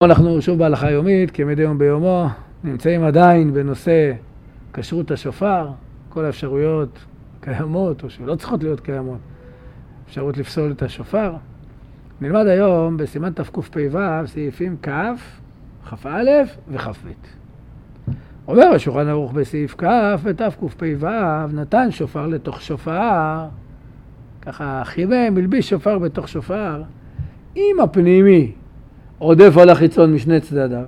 אנחנו שוב בהלכה היומית, כמדי יום ביומו, נמצאים עדיין בנושא כשרות השופר, כל האפשרויות קיימות או שלא צריכות להיות קיימות, אפשרות לפסול את השופר. נלמד היום בסימן תקפ"ו סעיפים כ', כ"א וכ"ב. אומר השולחן ערוך בסעיף כ' בתקפ"ו, נתן שופר לתוך שופר, ככה חימם, מלביש שופר בתוך שופר, אם הפנימי עודף על החיצון משני צדדיו,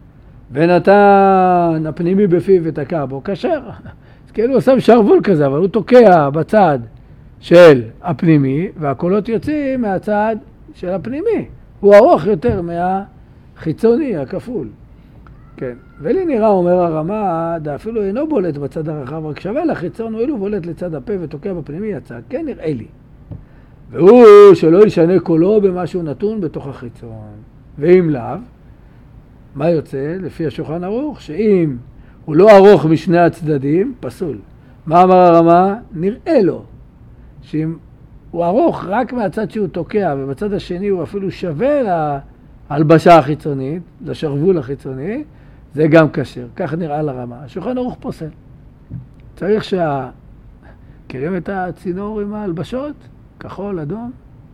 ונתן הפנימי בפיו ותקע בו, כשר. אז כאילו הוא שם שרוול כזה, אבל הוא תוקע בצד של הפנימי, והקולות יוצאים מהצד של הפנימי. הוא ארוך יותר מהחיצוני, הכפול. כן. ולי נראה, אומר הרמ"א, אפילו אינו בולט בצד הרחב, רק שווה לחיצון, הוא בולט לצד הפה ותוקע בפנימי יצא. כן, נראה לי. והוא שלא ישנה קולו במשהו נתון בתוך החיצון. ואם לאו, מה יוצא? לפי השולחן ערוך, שאם הוא לא ארוך משני הצדדים, פסול. מה אמר הרמ"א? נראה לו שאם הוא ארוך רק מהצד שהוא תוקע, ובצד השני הוא אפילו שווה להלבשה החיצונית, לשרוול החיצוני, זה גם כשר. כך נראה לרמ"א. השולחן ערוך פוסל. צריך מכירים את הצינור עם ההלבשות? כחול, אדום?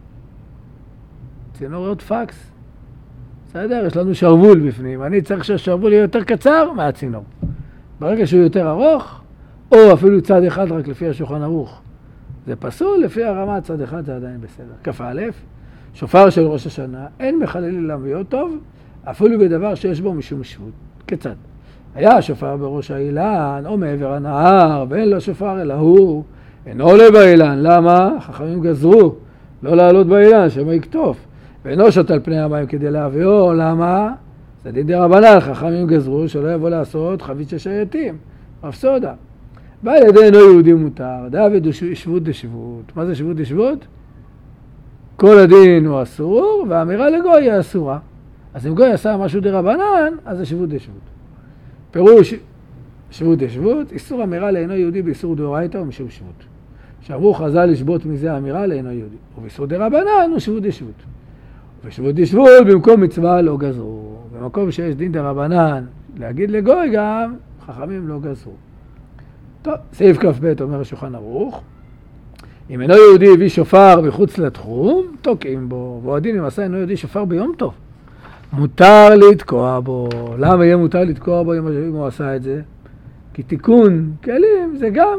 צינוריות פקס. בסדר, יש לנו שרוול בפנים. אני צריך שהשרוול יהיה יותר קצר מהצינור. ברגע שהוא יותר ארוך, או אפילו צד אחד רק לפי השולחן ערוך, זה פסול, לפי הרמ"א צד אחד זה עדיין בסדר. כ"א, שופר של ראש השנה, אין מחלל להביאו טוב, אפילו בדבר שיש בו משום שבות. כיצד? היה שופר בראש האילן, או מעבר הנהר, ואין לו שופר אלא הוא, אינו עולה באילן. למה? חכמים גזרו לא לעלות באילן, שמא יקטוף. ואינו שוט על פני המים כדי להביאו. למה? זה דין דרבנן, חכמים גזרו שלא יבוא לעשות חבית ששייטים, רב סודה. ועל ידי אינו יהודי מותר, דוד הוא שבות דשבות. מה זה שבות דשבות? כל הדין הוא אסור, והאמירה לגוי היא אסורה. אז אם גוי עשה משהו דרבנן, אז זה שבות דשבות. פירוש שבות דשבות, איסור אמירה לאינו יהודי באיסור דאורייתא ומשום שבות. שאמרו חז"ל לשבות מזה אמירה לאינו יהודי. ובאיסור דרבנן הוא שבות דשבות. ושבות דשבות במקום מצווה לא גזרו. במקום שיש דין דרבנן להגיד לגוי גם, חכמים לא גזרו. טוב, סעיף כ"ב אומר השולחן ערוך, אם אינו יהודי הביא שופר מחוץ לתחום, תוקעים בו. והדין אם עשה אינו יהודי שופר ביום טוב, מותר לתקוע בו. למה יהיה מותר לתקוע בו אם הוא עשה את זה? כי תיקון כלים זה גם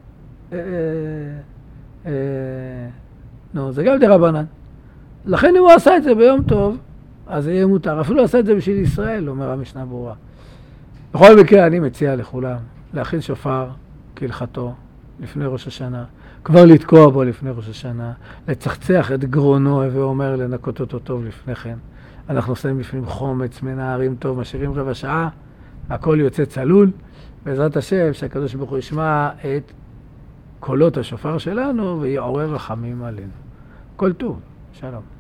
זה גם דרבנן. לכן אם הוא עשה את זה ביום טוב, אז זה יהיה מותר. אפילו עשה את זה בשביל ישראל, אומר המשנה ברורה. בכל מקרה אני מציע לכולם להכין שופר כהלכתו לפני ראש השנה, כבר לתקוע בו לפני ראש השנה, לצחצח את גרונו, ואומר לנקות אותו טוב לפני כן. אנחנו שמים בפנים חומץ, מנערים טוב, משאירים רבע שעה, הכל יוצא צלול, בעזרת השם שהקדוש ברוך הוא ישמע את קולות השופר שלנו ויעורר רחמים עלינו. כל טוב, שלום.